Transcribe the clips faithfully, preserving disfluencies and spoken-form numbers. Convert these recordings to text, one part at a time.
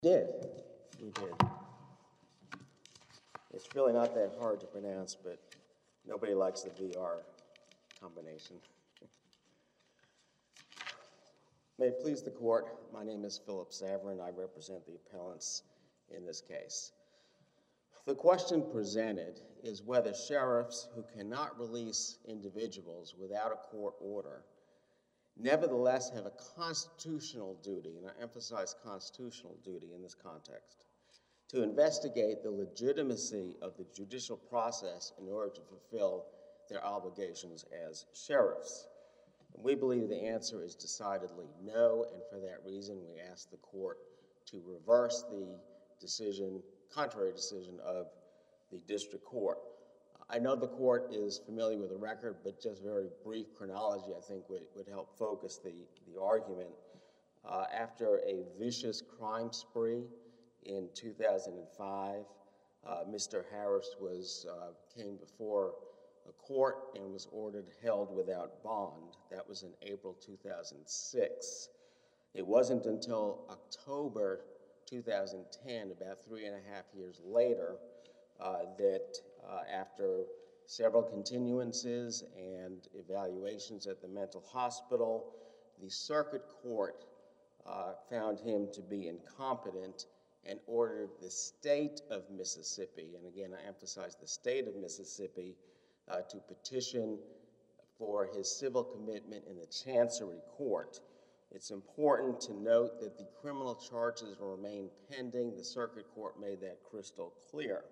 did. We did. It's really not that hard to pronounce, but nobody likes the V R combination. May it please the court, my name is Philip Saverin. I represent the appellants in this case. The question presented is whether sheriffs who cannot release individuals without a court order nevertheless have a constitutional duty, and I emphasize constitutional duty in this context, to investigate the legitimacy of the judicial process in order to fulfill their obligations as sheriffs. And we believe the answer is decidedly no, and for that reason we ask the court to reverse the decision, contrary decision of the district court. I know the court is familiar with the record, but just very brief chronology I think would, would help focus the, the argument. Uh, after a vicious crime spree in two thousand five, uh, Mister Harris was, uh, came before a court and was ordered held without bond. That was in April two thousand six. It wasn't until October two thousand ten, about three and a half years later, uh, that uh, after several continuances and evaluations at the mental hospital, the circuit court uh, found him to be incompetent and ordered the state of Mississippi, and again I emphasize the state of Mississippi, uh, to petition for his civil commitment in the Chancery Court. It's important to note that the criminal charges remain pending. The circuit court made that crystal clear.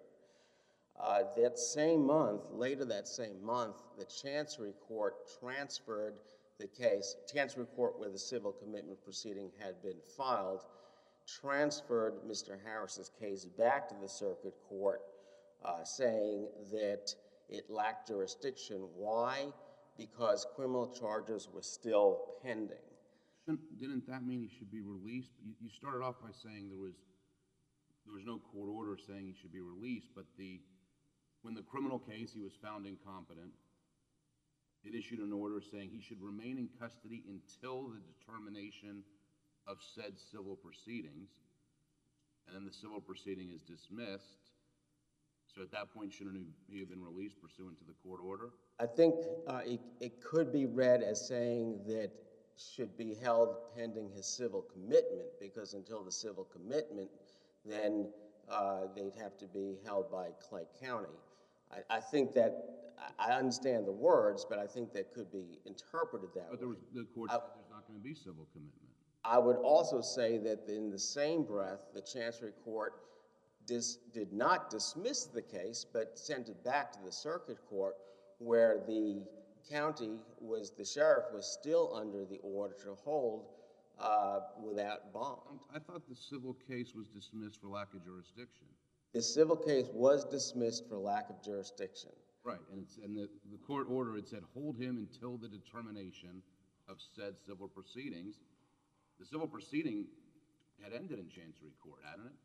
Uh, that same month, later that same month, the Chancery Court transferred the case, Chancery Court where the civil commitment proceeding had been filed, transferred Mister Harris's case back to the circuit court, uh, saying that it lacked jurisdiction. Why? Because criminal charges were still pending. Shouldn't, didn't that mean he should be released? You, you started off by saying there was there was no court order saying he should be released, but the when the criminal case he was found incompetent, it issued an order saying he should remain in custody until the determination of said civil proceedings, and then the civil proceeding is dismissed. So at that point, shouldn't he have been released pursuant to the court order? I think uh, it, it could be read as saying that should be held pending his civil commitment, because until the civil commitment, then uh, they'd have to be held by Clay County. I, I think that, I understand the words, but I think that could be interpreted that but there way. was, the court I, said there's not going to be civil commitment. I would also say that in the same breath, the Chancery Court dis, did not dismiss the case, but sent it back to the circuit court, where the county was, the sheriff was still under the order to hold uh, without bond. I thought the civil case was dismissed for lack of jurisdiction. The civil case was dismissed for lack of jurisdiction. Right, and, it's, and the, the court order, it said hold him until the determination of said civil proceedings. The civil proceeding had ended in Chancery Court, hadn't it?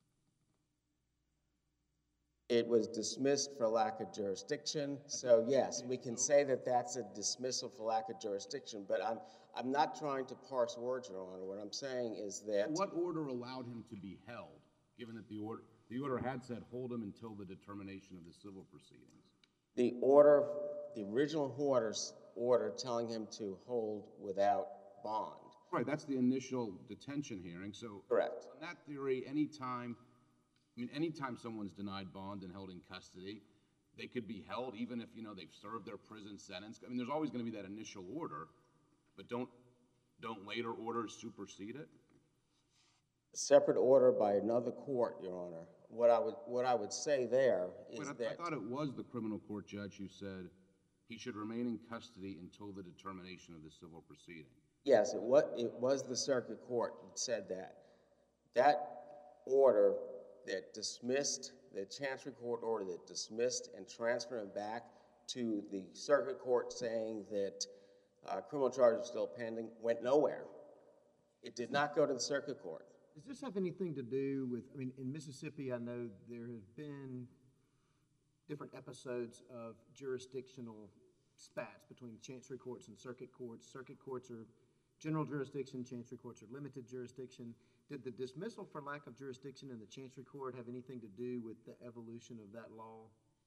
It was dismissed for lack of jurisdiction, so yes, we can say that that's a dismissal for lack of jurisdiction, but I'm, I'm not trying to parse words, Your Honor. What I'm saying is that— What order allowed him to be held, given that the order, the order had said hold him until the determination of the civil proceedings? The order, the original order's order telling him to hold without bond. Right, that's the initial detention hearing, so— Correct. On that theory, any time, I mean, anytime someone's denied bond and held in custody, they could be held even if, you know, they've served their prison sentence. I mean, there's always going to be that initial order, but don't, don't later orders supersede it? A separate order by another court, Your Honor. What I would, what I would say there is Wait, I, that— I thought it was the criminal court judge who said he should remain in custody until the determination of the civil proceeding. Yes, it was, it was the circuit court that said that. That order that dismissed, the Chancery Court order that dismissed and transferred him back to the circuit court saying that uh, criminal charges are still pending, went nowhere. It did not go to the circuit court. Does this have anything to do with, I mean, in Mississippi, I know there have been different episodes of jurisdictional spats between Chancery courts and circuit courts. Circuit courts are general jurisdiction, Chancery courts are limited jurisdiction. did the dismissal for lack of jurisdiction in the Chancery Court have anything to do with the evolution of that law?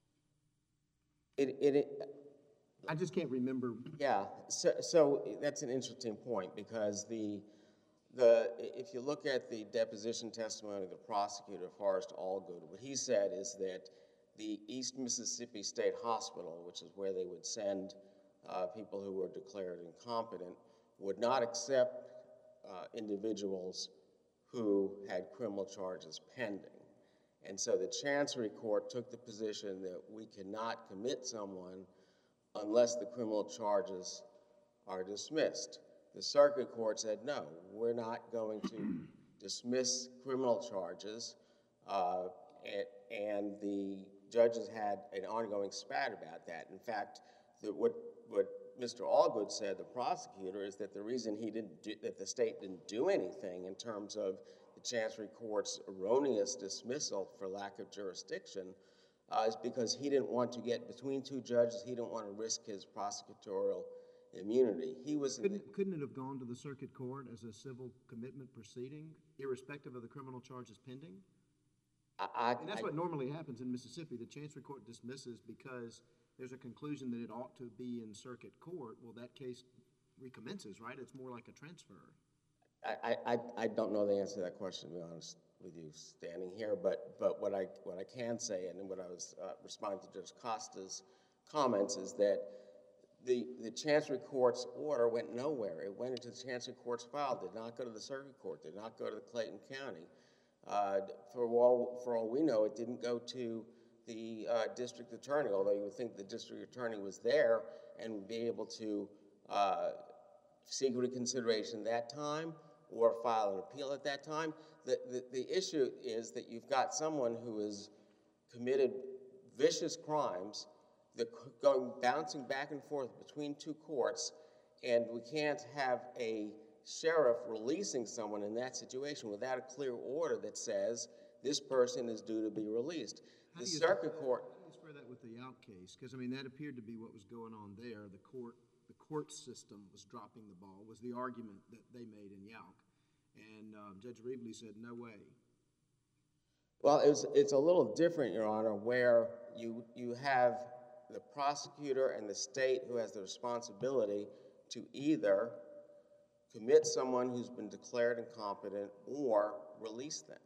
It, it, it I just can't remember. yeah, so, so that's an interesting point because the, the, if you look at the deposition testimony of the prosecutor, Forrest Allgood, what he said is that the East Mississippi State Hospital, which is where they would send uh, people who were declared incompetent, would not accept uh, individuals who had criminal charges pending. And so the Chancery Court took the position that we cannot commit someone unless the criminal charges are dismissed. The Circuit Court said, no, we're not going to dismiss criminal charges, uh, and, and the judges had an ongoing spat about that. In fact, the, what, what Mister Allgood said, the prosecutor, is that the reason he didn't do, that the state didn't do anything in terms of the Chancery Court's erroneous dismissal for lack of jurisdiction uh, is because he didn't want to get between two judges. He didn't want to risk his prosecutorial immunity. He was couldn't, couldn't it have gone to the Circuit Court as a civil commitment proceeding, irrespective of the criminal charges pending? I, I, and that's I, what normally happens in Mississippi. The Chancery Court dismisses because there's a conclusion that it ought to be in Circuit Court. Well, that case recommences, right? It's more like a transfer. I, I, I don't know the answer to that question, to be honest with you, standing here. But but what I what I can say, and what I was uh, responding to Judge Costa's comments, is that the the Chancery Court's order went nowhere. It went into the Chancery Court's file. Did not go to the Circuit Court. Did not go to the Clayton County. Uh, for all for all we know, it didn't go to the uh, district attorney, although you would think the district attorney was there and would be able to uh, seek reconsideration that time or file an appeal at that time. The, the, the issue is that you've got someone who has committed vicious crimes, the, going bouncing back and forth between two courts, and we can't have a sheriff releasing someone in that situation without a clear order that says this person is due to be released. How The do you Circuit square, Court. How do you square that with the Yauch case? Because I mean, that appeared to be what was going on there. The court, the court system was dropping the ball. Was the argument that they made in Yauch, and um, Judge Reevely said, "No way." Well, it's it's a little different, Your Honor, where you you have the prosecutor and the state who has the responsibility to either commit someone who's been declared incompetent or release them.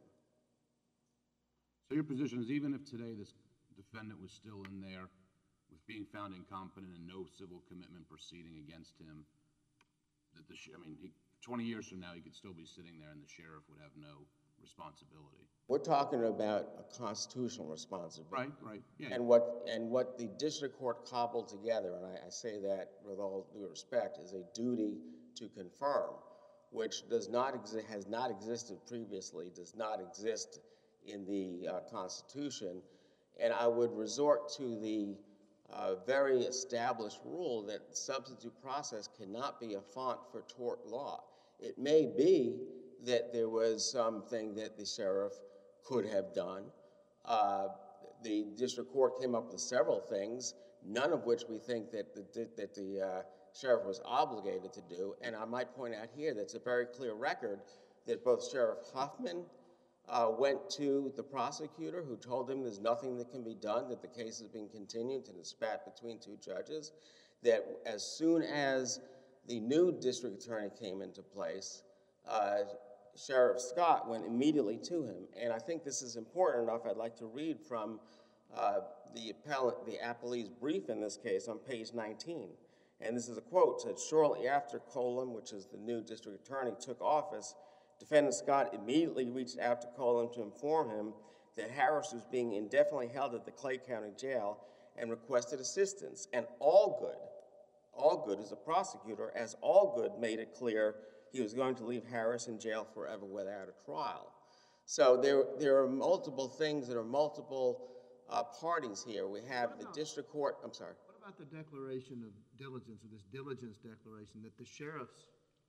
So your position is even if today this defendant was still in there with being found incompetent and no civil commitment proceeding against him, that the, I mean, he, twenty years from now, he could still be sitting there and the sheriff would have no responsibility. We're talking about a constitutional responsibility. Right, right, yeah. And what, and what the district court cobbled together, and I, I say that with all due respect, is a duty to confirm, which does not exi- has not existed previously, does not exist in the uh, Constitution. And I would resort to the uh, very established rule that substitute process cannot be a font for tort law. It may be that there was something that the sheriff could have done. Uh, the district court came up with several things, none of which we think that the, that the uh, sheriff was obligated to do. And I might point out here that's a very clear record that both Sheriff Huffman uh, went to the prosecutor who told him there's nothing that can be done, that the case is being continued to the spat between two judges, that as soon as the new district attorney came into place, uh, Sheriff Scott went immediately to him. And I think this is important enough. I'd like to read from uh, the appellant, the appellee's brief in this case on page nineteen. And this is a quote. It said, shortly after Colum, which is the new district attorney, took office, Defendant Scott immediately reached out to Colum to inform him that Harris was being indefinitely held at the Clay County Jail and requested assistance. And Allgood, Allgood is a prosecutor, as Allgood made it clear he was going to leave Harris in jail forever without a trial. So there, there are multiple things, there are multiple uh, parties here. We have the district court, I'm sorry. What about the declaration of diligence, or this diligence declaration that the sheriffs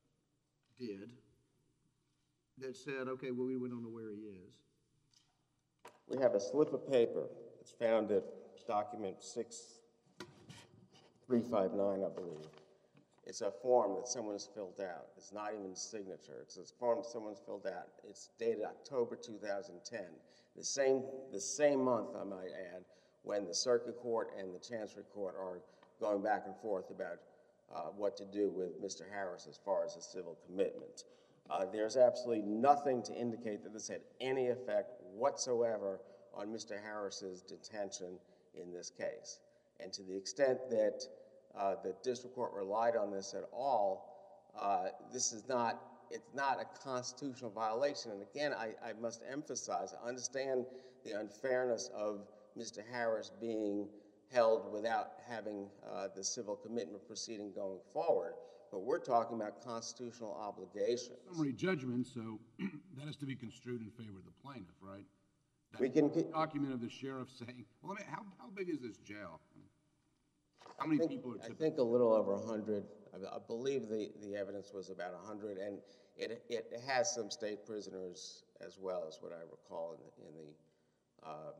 did that said, okay, well, we don't know where he is? We have a slip of paper. It's found at document six three five nine, I believe. It's a form that someone has filled out. It's not even a signature. It's a form that someone's filled out. It's dated October two thousand ten. The same, the same month, I might add, when the Circuit Court and the Chancery Court are going back and forth about uh, what to do with Mister Harris as far as a civil commitment. Uh, there's absolutely nothing to indicate that this had any effect whatsoever on Mister Harris's detention in this case. And to the extent that uh, the district court relied on this at all, uh, this is not, it's not a constitutional violation. And again, I, I must emphasize, I understand the unfairness of Mister Harris being held without having uh, the civil commitment proceeding going forward, but we're talking about constitutional obligations. Summary judgment, so that has to be construed in favor of the plaintiff, right? That We can document of the sheriff saying, well, I mean, how, how big is this jail? How I many think, people are I typically? think a little over a hundred. I, I believe the, the evidence was about a hundred, and it, it has some state prisoners as well, as what I recall in the, in the, um,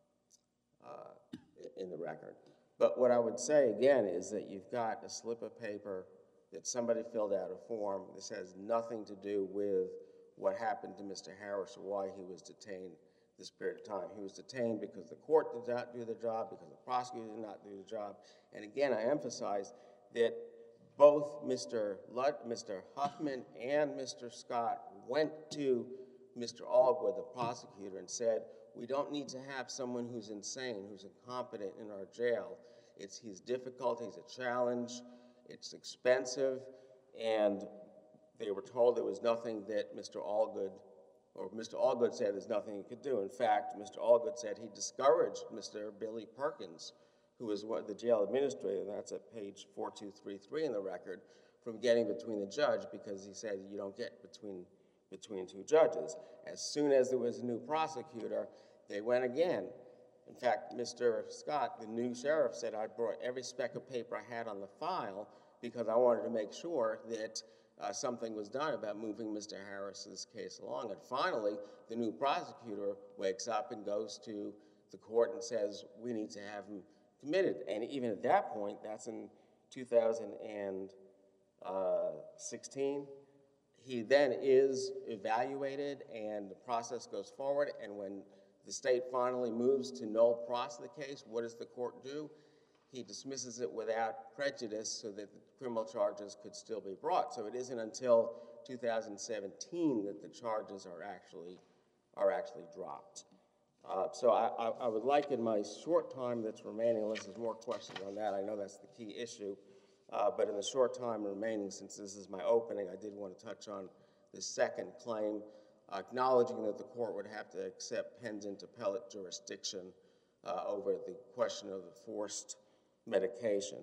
uh, in the record. But what I would say again is that you've got a slip of paper that somebody filled out a form. This has nothing to do with what happened to Mister Harris or why he was detained this period of time. He was detained because the court did not do the job, because the prosecutor did not do the job. And again, I emphasize that both Mister Lud, Mister Huffman and Mister Scott went to Mister Allgood, the prosecutor, and said, we don't need to have someone who's insane, who's incompetent in our jail. It's, he's difficult, he's a challenge, it's expensive, and they were told there was nothing that Mister Allgood, or Mister Allgood said there's nothing he could do. In fact, Mister Allgood said he discouraged Mister Billy Perkins, who was what, the jail administrator, and that's at page four two three three in the record, from getting between the judge because he said you don't get between, between two judges. As soon as there was a new prosecutor, they went again. In fact, Mister Scott, the new sheriff, said I brought every speck of paper I had on the file because I wanted to make sure that uh, something was done about moving Mister Harris's case along. And finally, the new prosecutor wakes up and goes to the court and says, we need to have him committed. And even at that point, that's in two thousand sixteen, he then is evaluated and the process goes forward. And when the state finally moves to null pros the case, what does the court do? He dismisses it without prejudice so that the criminal charges could still be brought. So it isn't until two thousand seventeen that the charges are actually, are actually dropped. Uh, so I, I, I would like in my short time that's remaining, unless there's more questions on that, I know that's the key issue, uh, but in the short time remaining, since this is my opening, I did want to touch on the second claim, uh, acknowledging that the court would have to accept pendant appellate jurisdiction uh, over the question of the forced medication.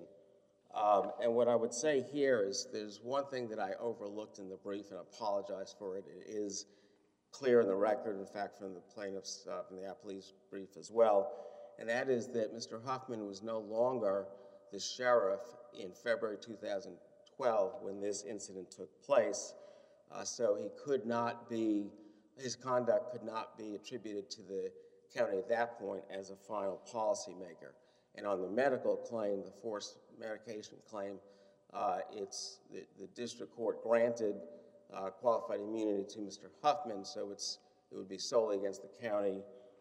Um, and what I would say here is there's one thing that I overlooked in the brief, and I apologize for it. It is clear in the record, in fact, from the plaintiff's, uh, from the appellee's brief as well, and that is that Mister Huffman was no longer the sheriff in February two thousand twelve when this incident took place, uh, so he could not be, his conduct could not be attributed to the county at that point as a final policymaker. And on the medical claim, the forced medication claim, uh, it's the, the district court granted uh, qualified immunity to Mister Huffman, so it's it would be solely against the county.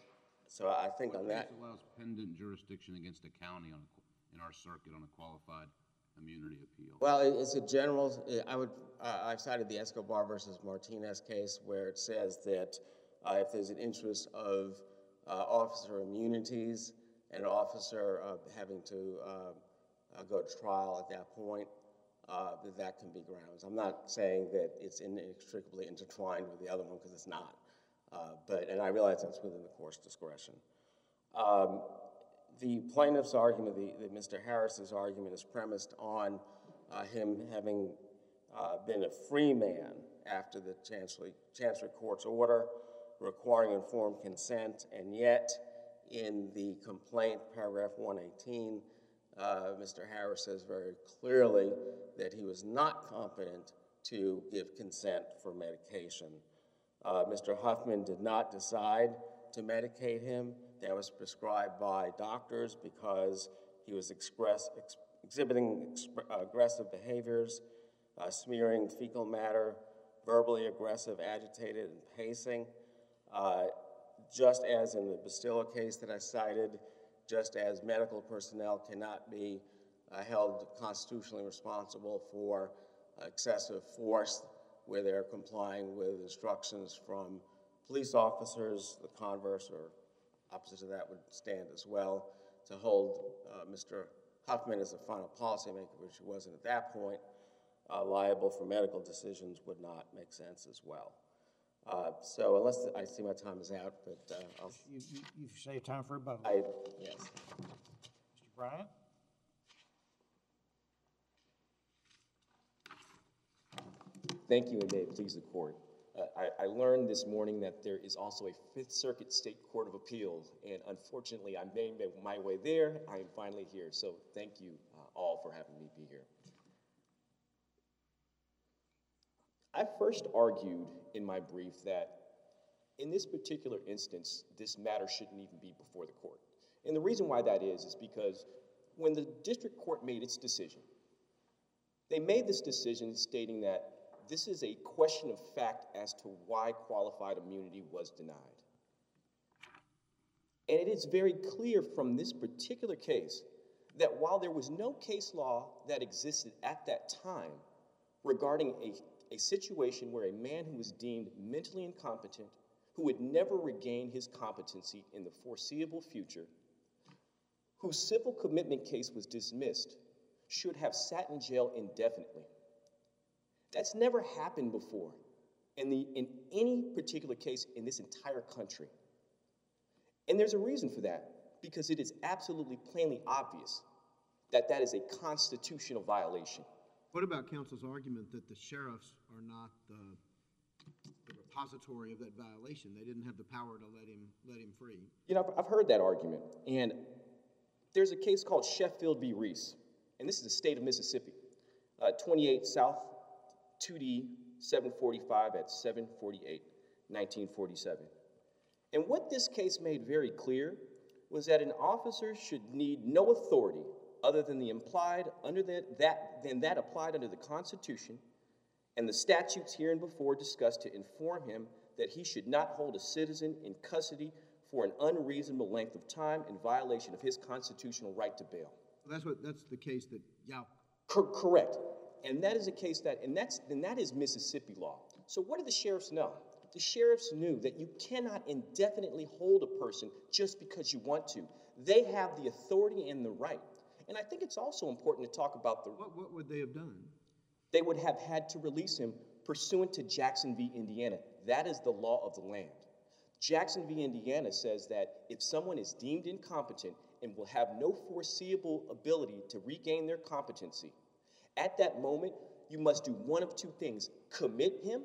So I think on that. What allows pendant jurisdiction against a county on a, in our circuit on a qualified immunity appeal? Well, it, it's a general. I would. Uh, I've cited the Escobar versus Martinez case where it says that uh, if there's an interest of uh, officer immunities, and an officer uh, having to uh, uh, go to trial at that point, uh, that that can be grounds. I'm not saying that it's inextricably intertwined with the other one, because it's not. Uh, but, and I realize that's within the court's discretion. Um, the plaintiff's argument, the, the Mister Harris's argument, is premised on uh, him having uh, been a free man after the Chancery, Chancery Court's order requiring informed consent, and yet in the complaint, paragraph one eighteen, uh, Mister Harris says very clearly that he was not competent to give consent for medication. Uh, Mister Huffman did not decide to medicate him. That was prescribed by doctors because he was express, ex exhibiting exp- aggressive behaviors, uh, smearing fecal matter, verbally aggressive, agitated, and pacing. Uh, just as in the Bastilla case that I cited, just as medical personnel cannot be uh, held constitutionally responsible for excessive force where they're complying with instructions from police officers, the converse or opposite of that would stand as well. To hold uh, Mister Huffman as a final policymaker, which he wasn't at that point, uh, liable for medical decisions would not make sense as well. Uh, so unless I see my time is out, but uh, I'll, You, you, you've saved time for a vote. I, yes. Mister Bryant? Thank you, and may it please the court. Uh, I, I learned this morning that there is also a Fifth Circuit State Court of Appeals, and unfortunately, I made my way there. I am finally here, so thank you uh, all for having me be here. I first argued in my brief that in this particular instance, this matter shouldn't even be before the court. And the reason why that is, is because when the district court made its decision, they made this decision stating that this is a question of fact as to why qualified immunity was denied. And it is very clear from this particular case that while there was no case law that existed at that time regarding a, a situation where a man who was deemed mentally incompetent, who would never regain his competency in the foreseeable future, whose civil commitment case was dismissed, should have sat in jail indefinitely. That's never happened before in, the, in any particular case in this entire country. And there's a reason for that, because it is absolutely plainly obvious that that is a constitutional violation. What about counsel's argument that the sheriffs are not the, the repository of that violation? They didn't have the power to let him, let him free. You know, I've heard that argument, and there's a case called Sheffield v. Reese, and this is the state of Mississippi, uh, twenty-eight South two D seven forty-five at seven forty-eight, nineteen forty-seven. And what this case made very clear was that an officer should need no authority other than the implied under the, that than that applied under the Constitution and the statutes hereinbefore discussed to inform him that he should not hold a citizen in custody for an unreasonable length of time in violation of his constitutional right to bail. That's what, that's the case that Yao. Cor- correct. And that is a case that, and that's, and that is Mississippi law. So what did the sheriffs know? The sheriffs knew that you cannot indefinitely hold a person just because you want to. They have the authority and the right. And I think it's also important to talk about the... What, what would they have done? They would have had to release him pursuant to Jackson v. Indiana. That is the law of the land. Jackson v. Indiana says that if someone is deemed incompetent and will have no foreseeable ability to regain their competency, at that moment, you must do one of two things: commit him,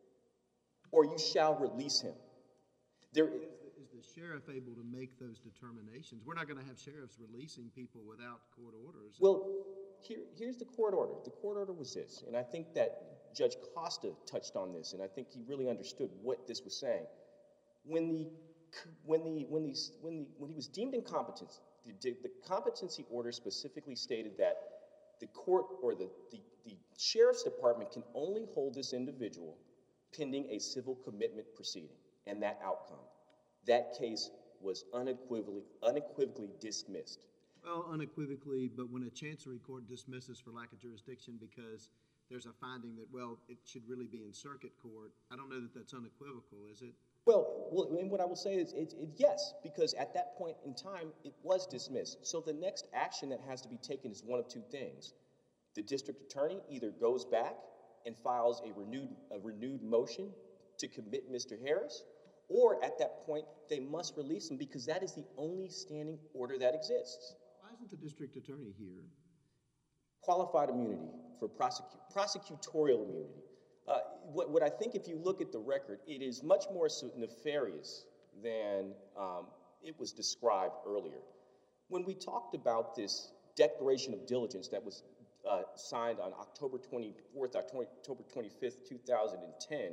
or you shall release him. There Is the, is the sheriff able to make those determinations? We're not going to have sheriffs releasing people without court orders. Well, here, here's the court order. The court order was this, and I think that Judge Costa touched on this, and I think he really understood what this was saying. When the when the when the when the when he was deemed incompetent, the, the competency order specifically stated that the court or the, the, the sheriff's department can only hold this individual pending a civil commitment proceeding and that outcome. That case was unequivocally, unequivocally dismissed. Well, unequivocally, but when a chancery court dismisses for lack of jurisdiction because there's a finding that, well, it should really be in circuit court, I don't know that that's unequivocal, is it? Well, well and what I will say is it, it, yes, because at that point in time, it was dismissed. So the next action that has to be taken is one of two things. The district attorney either goes back and files a renewed, a renewed motion to commit Mister Harris, or at that point, they must release him because that is the only standing order that exists. Why isn't the district attorney here? Qualified immunity for prosecu- prosecutorial immunity. Uh, what, what I think, if you look at the record, it is much more so nefarious than um, it was described earlier. When we talked about this declaration of diligence that was uh, signed on October twenty-fourth, October twenty-fifth, two thousand ten,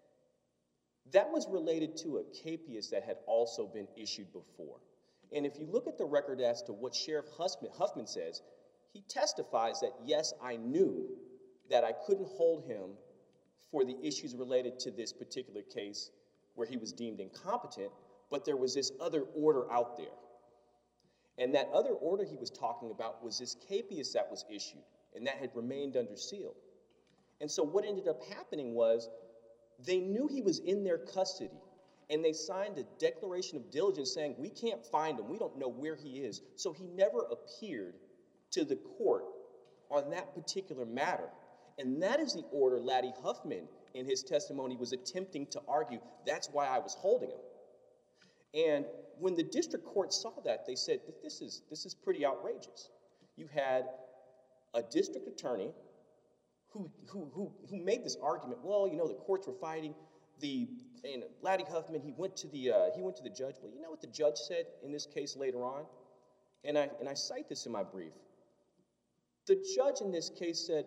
that was related to a capias that had also been issued before. And if you look at the record as to what Sheriff Huffman, Huffman says, he testifies that, yes, I knew that I couldn't hold him for the issues related to this particular case where he was deemed incompetent, but there was this other order out there. And that other order he was talking about was this capias that was issued, and that had remained under seal. And so what ended up happening was they knew he was in their custody, and they signed a declaration of diligence saying, we can't find him, we don't know where he is. So he never appeared to the court on that particular matter. And that is the order Laddie Huffman, in his testimony, was attempting to argue, that's why I was holding him. And when the district court saw that, they said, this is, this is pretty outrageous. You had a district attorney who, who, who, who made this argument, well, you know, the courts were fighting, the, and Laddie Huffman, he went to the, uh, he went to the judge. Well, you know what the judge said in this case later on? And I, and I cite this in my brief. The judge in this case said,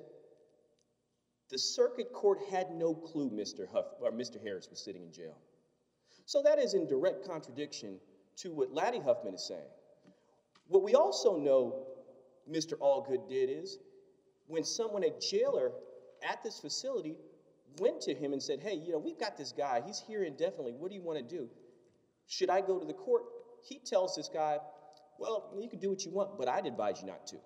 the circuit court had no clue Mister Huff, or Mister Harris was sitting in jail. So that is in direct contradiction to what Laddie Huffman is saying. What we also know Mister Allgood did is, when someone, a jailer at this facility, went to him and said, hey, you know, we've got this guy, he's here indefinitely, what do you want to do? Should I go to the court? He tells this guy, well, you can do what you want, but I'd advise you not to.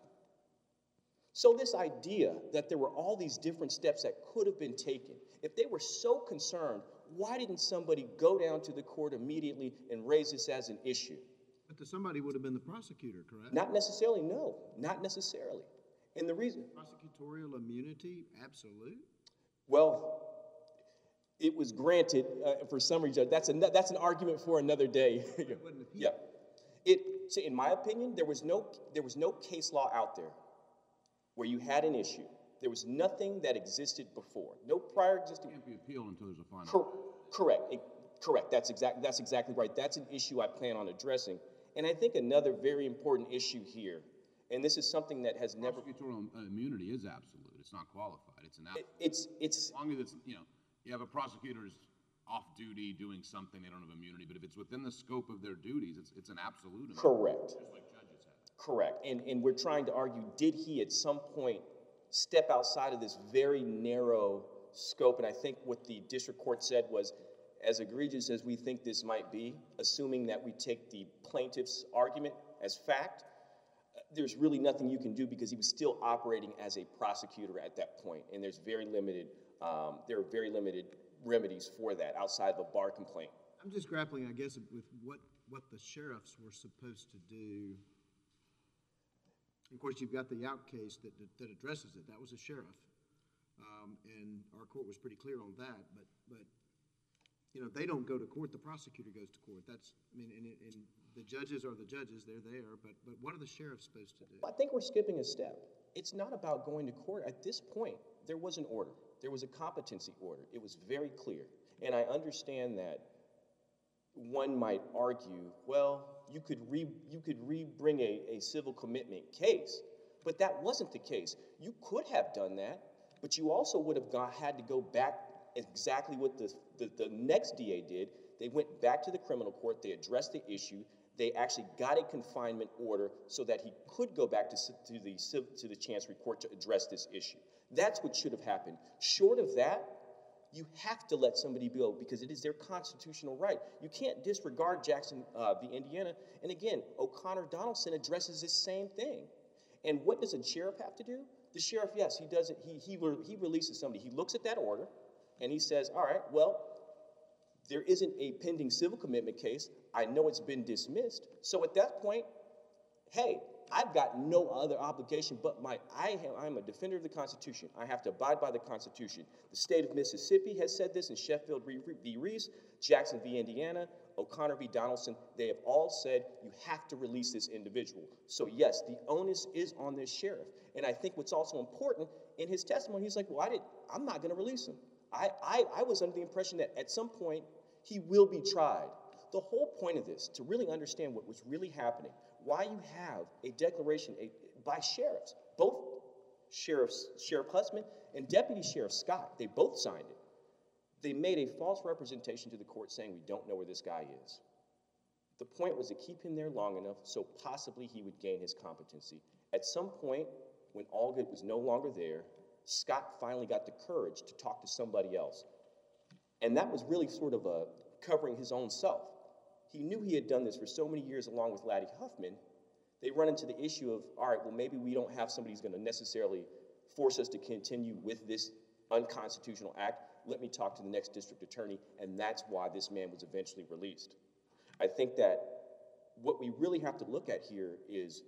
So this idea that there were all these different steps that could have been taken, if they were so concerned, why didn't somebody go down to the court immediately and raise this as an issue? But the somebody would have been the prosecutor, correct? Not necessarily, no, not necessarily. And the reason, Prosecutorial immunity, absolute? well, it was granted uh, for summary judge. That's, a, that's an argument for another day. Yeah. It, so in my opinion, there was, no, there was no case law out there where you had an issue. There was nothing that existed before. No prior existing. It can't be appealed until there's a final. Cor correct. It, correct. That's, exact, that's exactly right. That's an issue I plan on addressing. And I think another very important issue here, and this is something that has never... Prosecutorial immunity is absolute. It's not qualified. It's an absolute. It's, it's... As long as it's, you know, you have a prosecutor who's off duty doing something, they don't have immunity. But if it's within the scope of their duties, it's, it's an absolute immunity. Correct. Just like judges have. Correct. And, and we're trying to argue, did he at some point step outside of this very narrow scope? And I think what the district court said was, as egregious as we think this might be, assuming that we take the plaintiff's argument as fact, there's really nothing you can do because he was still operating as a prosecutor at that point. And there's very limited, um, there are very limited remedies for that outside of a bar complaint. I'm just grappling, I guess, with what, what the sheriffs were supposed to do. Of course, you've got the Yauk case that, that, that addresses it. That was a sheriff. Um, and our court was pretty clear on that. But, but, you know, they don't go to court. The prosecutor goes to court. That's, I mean, and, and the judges are the judges. They're there. But, but what are the sheriffs supposed to do? I think we're skipping a step. It's not about going to court. At this point, there was an order. There was a competency order. It was very clear. And I understand that one might argue, well, you could re, you could re-bring a, a civil commitment case, but that wasn't the case. You could have done that, but you also would have got, had to go back exactly what the, the, the next D A did. They went back to the criminal court. They addressed the issue. They actually got a confinement order so that he could go back to, to, the, to the Chancery Court to address this issue. That's what should have happened. Short of that, you have to let somebody go because it is their constitutional right. You can't disregard Jackson uh, v. Indiana. And again, O'Connor Donaldson addresses this same thing. And what does a sheriff have to do? The sheriff, yes, he does it. He, he, he releases somebody. He looks at that order and he says, all right, well, there isn't a pending civil commitment case. I know it's been dismissed. So at that point, hey, I've got no other obligation but my, I am, I'm a defender of the Constitution. I have to abide by the Constitution. The state of Mississippi has said this in Sheffield v. Reese, Jackson v. Indiana, O'Connor v. Donaldson. They have all said you have to release this individual. So yes, the onus is on this sheriff. And I think what's also important, in his testimony, he's like, well, I did, I'm not going to release him. I, I, I was under the impression that at some point he will be tried. The whole point of this, to really understand what was really happening, why you have a declaration a, by sheriffs, both sheriffs, Sheriff Husband and Deputy Sheriff Scott, they both signed it. They made a false representation to the court saying we don't know where this guy is. The point was to keep him there long enough so possibly he would gain his competency. At some point, when Allgood was no longer there, Scott finally got the courage to talk to somebody else. And that was really sort of a covering his own self. He knew he had done this for so many years along with Laddie Huffman. They run into the issue of, all right, well, maybe we don't have somebody who's going to necessarily force us to continue with this unconstitutional act. Let me talk to the next district attorney, and that's why this man was eventually released. I think that what we really have to look at here is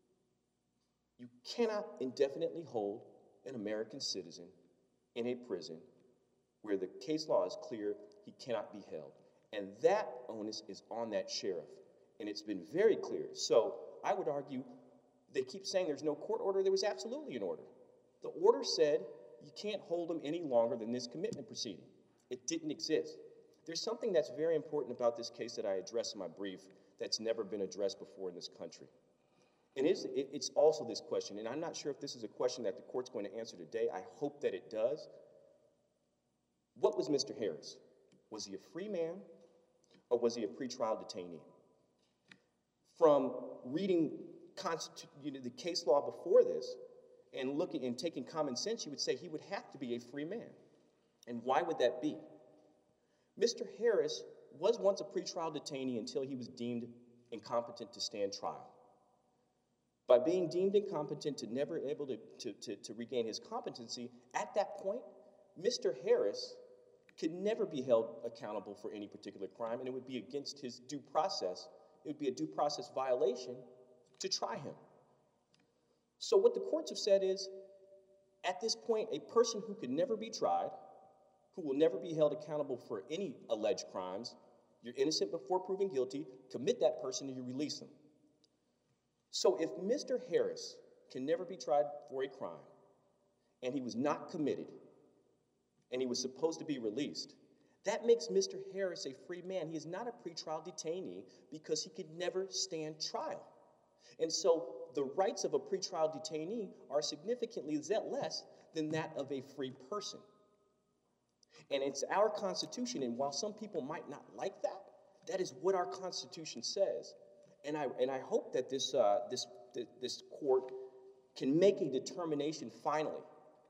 you cannot indefinitely hold an American citizen in a prison where the case law is clear he cannot be held. And that onus is on that sheriff. And it's been very clear. So I would argue they keep saying there's no court order. There was absolutely an order. The order said you can't hold him any longer than this commitment proceeding. It didn't exist. There's something that's very important about this case that I address in my brief that's never been addressed before in this country. And it's, it's also this question, and I'm not sure if this is a question that the court's going to answer today. I hope that it does. What was Mister Harris? Was he a free man, or was he a pretrial detainee? From reading you know, the case law before this and looking and taking common sense, you would say he would have to be a free man. And why would that be? Mister Harris was once a pretrial detainee until he was deemed incompetent to stand trial. By being deemed incompetent to never able to, to, to, to regain his competency, at that point, Mister Harris could never be held accountable for any particular crime, and it would be against his due process. It would be a due process violation to try him. So what the courts have said is, at this point, a person who could never be tried, who will never be held accountable for any alleged crimes, you're innocent before proven guilty, commit that person and you release them. So if Mister Harris can never be tried for a crime, and he was not committed, and he was supposed to be released, that makes Mister Harris a free man. He is not a pretrial detainee because he could never stand trial. And so the rights of a pretrial detainee are significantly less than that of a free person. And it's our Constitution, and while some people might not like that, that is what our Constitution says. And I, and I hope that this, uh, this, this court can make a determination finally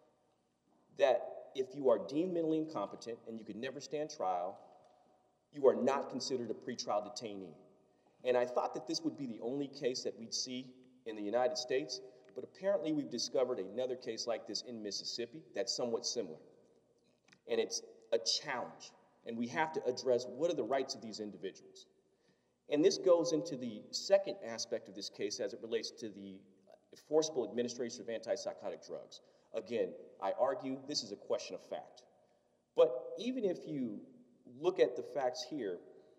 that if you are deemed mentally incompetent and you could never stand trial, you are not considered a pretrial detainee. And I thought that this would be the only case that we'd see in the United States, but apparently we've discovered another case like this in Mississippi that's somewhat similar. And it's a challenge, and we have to address what are the rights of these individuals. And this goes into the second aspect of this case as it relates to the forcible administration of antipsychotic drugs. Again, I argue this is a question of fact. But even if you look at the facts here,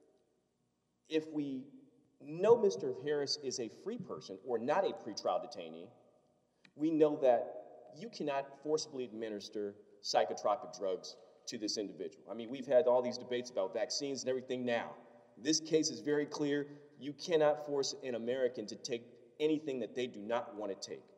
if we know Mister Harris is a free person or not a pretrial detainee, we know that you cannot forcibly administer psychotropic drugs to this individual. I mean, we've had all these debates about vaccines and everything now. This case is very clear. You cannot force an American to take anything that they do not want to take.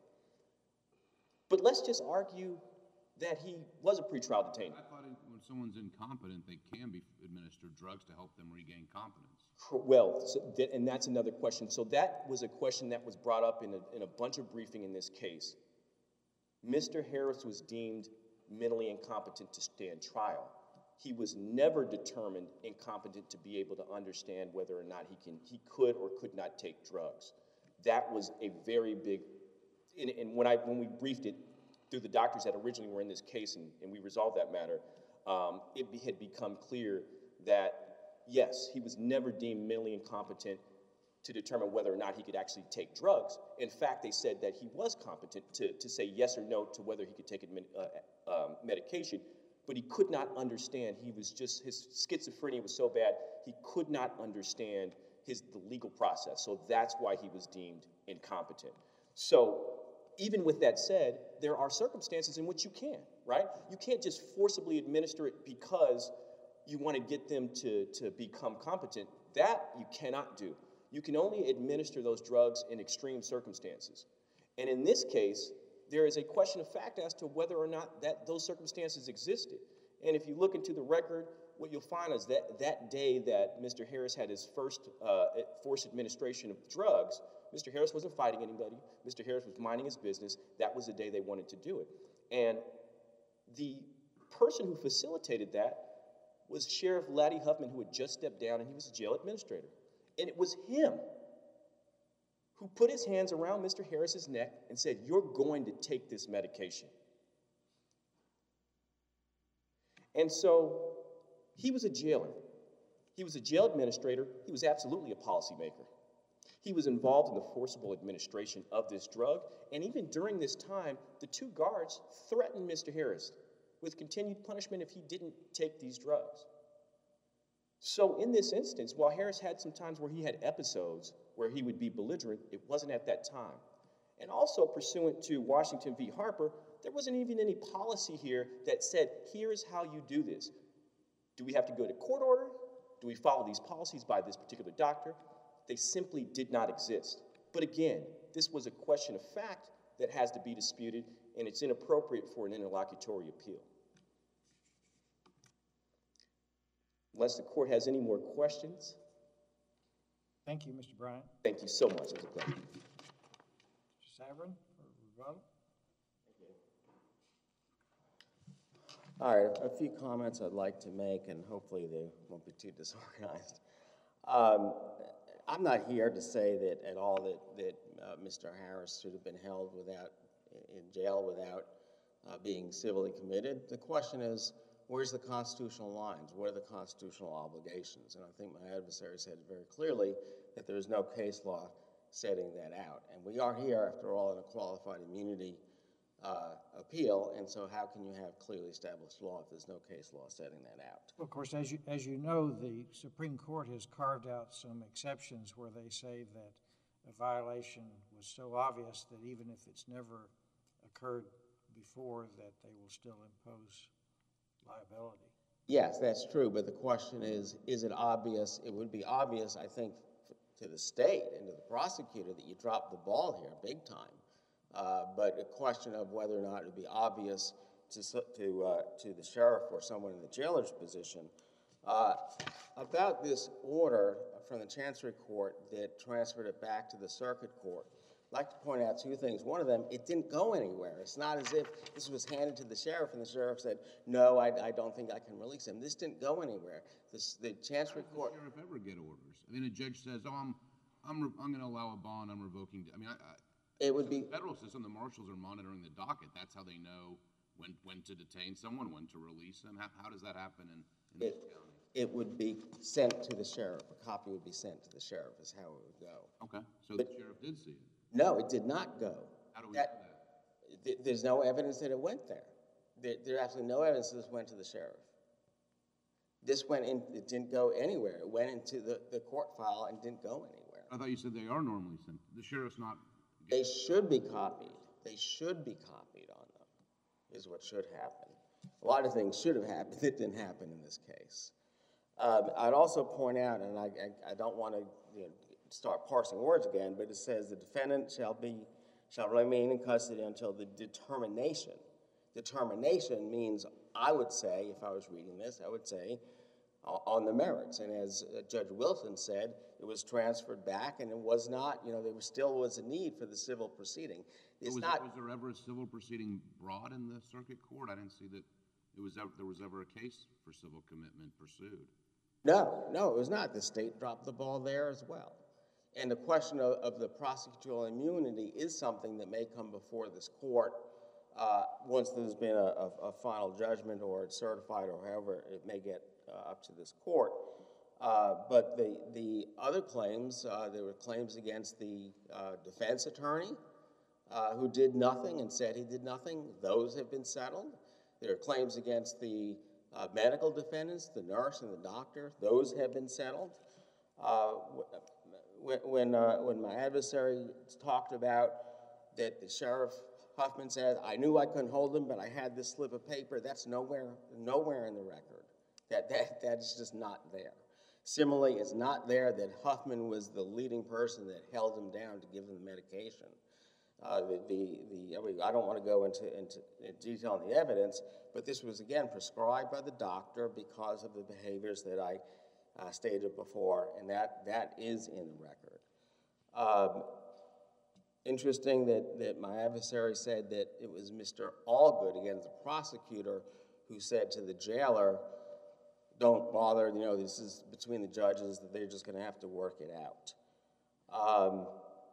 But let's just argue that he was a pretrial detainee. I thought it, when someone's incompetent, they can be administered drugs to help them regain competence. Well, so that, and that's another question. So that was a question that was brought up in a, in a bunch of briefing in this case. Mister Harris was deemed mentally incompetent to stand trial. He was never determined incompetent to be able to understand whether or not he can, he could or could not take drugs. That was a very big, and, and when I when we briefed it through the doctors that originally were in this case, and, and we resolved that matter, um, it be, had become clear that yes, he was never deemed mentally incompetent to determine whether or not he could actually take drugs. In fact, they said that he was competent to, to say yes or no to whether he could take admin, uh, um, medication, but he could not understand. He was just, his schizophrenia was so bad, he could not understand his, the legal process. So that's why he was deemed incompetent. So even with that said, there are circumstances in which you can, right? You can't just forcibly administer it because you want to get them to, to become competent. That you cannot do. You can only administer those drugs in extreme circumstances. And in this case, there is a question of fact as to whether or not that those circumstances existed. And if you look into the record, what you'll find is that that day that Mister Harris had his first uh, forced administration of drugs, Mister Harris wasn't fighting anybody. Mister Harris was minding his business. That was the day they wanted to do it. And the person who facilitated that was Sheriff Laddie Huffman, who had just stepped down, and he was a jail administrator. And it was him who put his hands around Mister Harris's neck and said, "You're going to take this medication." And so he was a jailer. He was a jail administrator. He was absolutely a policymaker. He was involved in the forcible administration of this drug, and even during this time, the two guards threatened Mister Harris with continued punishment if he didn't take these drugs. So in this instance, while Harris had some times where he had episodes where he would be belligerent, it wasn't at that time. And also pursuant to Washington v. Harper, there wasn't even any policy here that said, here's how you do this. Do we have to go to court order? Do we follow these policies by this particular doctor? They simply did not exist. But again, this was a question of fact that has to be disputed, and it's inappropriate for an interlocutory appeal. Unless the court has any more questions. Thank you, Mister Bryant. Thank you so much. It was a pleasure. Mister Saverin for rebuttal. All right, a few comments I'd like to make, and hopefully they won't be too disorganized. Um, I'm not here to say that at all that, that uh, Mister Harris should have been held without, in jail without uh, being civilly committed. The question is, where's the constitutional lines? What are the constitutional obligations? And I think my adversary said very clearly that there is no case law setting that out. And we are here, after all, in a qualified immunity uh, appeal, and so how can you have clearly established law if there's no case law setting that out? Well, of course, as you, as you know, the Supreme Court has carved out some exceptions where they say that a violation was so obvious that even if it's never occurred before, that they will still impose liability. Yes, that's true, but the question is, is it obvious? It would be obvious, I think, to the state and to the prosecutor that you dropped the ball here big time. Uh, but a question of whether or not it would be obvious to, to, uh, to the sheriff or someone in the jailer's position. Uh, about this order from the Chancery Court that transferred it back to the Circuit Court, I'd like to point out two things. One of them, it didn't go anywhere. It's not as if this was handed to the sheriff and the sheriff said, no, I, I don't think I can release him. This didn't go anywhere. This, the Chancery Court... How does the sheriff ever get orders? I mean, a judge says, oh, I'm, I'm, I'm going to allow a bond, I'm revoking... I mean, I, I, it would be... the federal system, the marshals are monitoring the docket. That's how they know when, when to detain someone, when to release them. How, how does that happen in, in It, this county? it would be sent to the sheriff. A copy would be sent to the sheriff is how it would go. Okay, so But- the sheriff did see it. No, it did not go. How do we That- know that? th- There's no evidence that it went there. There, there's absolutely no evidence that this went to the sheriff. This went in, it didn't go anywhere. It went into the, the court file and didn't go anywhere. I thought you said they are normally sent. The sheriff's not... They should be copied. They should be copied on them, is what should happen. A lot of things should have happened that didn't happen in this case. Um, I'd also point out, and I, I, I don't want to you know, start parsing words again, but it says the defendant shall be shall remain in custody until the determination. Determination means, I would say, if I was reading this, I would say uh, on the merits. And as uh, Judge Wilson said, it was transferred back, and it was not, you know, there was still was a need for the civil proceeding. It's was, not. was there ever a civil proceeding brought in the circuit court? I didn't see that it was ever, there was ever a case for civil commitment pursued. No, no, it was not. The state dropped the ball there as well. And the question of, of the prosecutorial immunity is something that may come before this court uh, once there's been a, a, a final judgment or it's certified or however it may get uh, up to this court. Uh, but the, the other claims, uh, there were claims against the uh, defense attorney uh, who did nothing and said he did nothing. Those have been settled. There are claims against the uh, medical defendants, the nurse and the doctor. Those have been settled. Uh, when, when, uh, when my adversary talked about that the sheriff Huffman said, I knew I couldn't hold him, but I had this slip of paper, that's nowhere, nowhere in the record. That, that, that's just not there. Similarly, it's not there that Huffman was the leading person that held him down to give him the medication. Uh, the, the, the, I mean, I don't want to go into, into in detail on the evidence, but this was, again, prescribed by the doctor because of the behaviors that I uh, stated before, and that, that is in the record. Um, interesting that, that my adversary said that it was Mister Allgood, again, the prosecutor, who said to the jailer, don't bother, you know, this is between the judges, that they're just going to have to work it out. Um,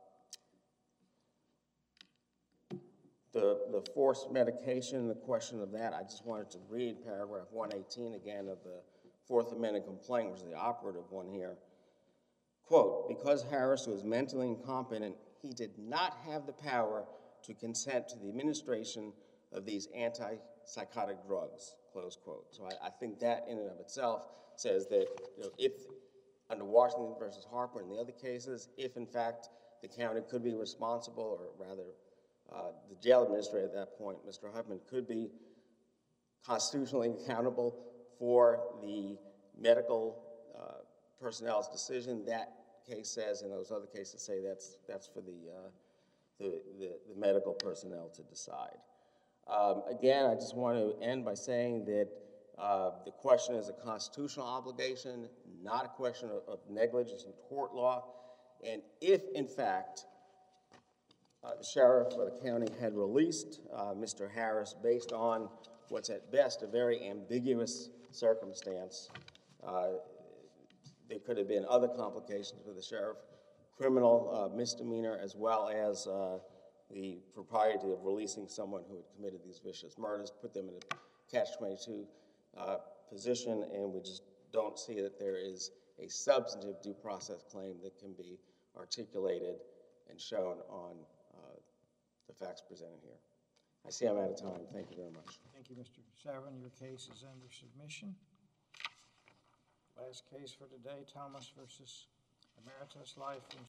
the, the forced medication, the question of that, I just wanted to read paragraph one eighteen again of the Fourth Amendment complaint, which is the operative one here. Quote, because Harris was mentally incompetent, he did not have the power to consent to the administration of these antipsychotic drugs, close quote. So I, I think that in and of itself says that, you know, if under Washington versus Harper and the other cases, if in fact the county could be responsible, or rather uh, the jail administrator at that point, Mister Huffman, could be constitutionally accountable for the medical uh, personnel's decision, that case says, and those other cases say that's, that's for the, uh, the, the, the medical personnel to decide. Um, again, I just want to end by saying that uh, the question is a constitutional obligation, not a question of, of negligence in tort law. And if, in fact, uh, the sheriff or the county had released uh, Mister Harris based on what's at best a very ambiguous circumstance, uh, there could have been other complications for the sheriff, criminal uh, misdemeanor, as well as uh, the propriety of releasing someone who had committed these vicious murders, put them in a catch twenty-two uh, position, and we just don't see that there is a substantive due process claim that can be articulated and shown on uh, the facts presented here. I see I'm out of time. Thank you very much. Thank you, Mister Savin. Your case is under submission. Last case for today, Thomas versus Emeritus Life Insurance.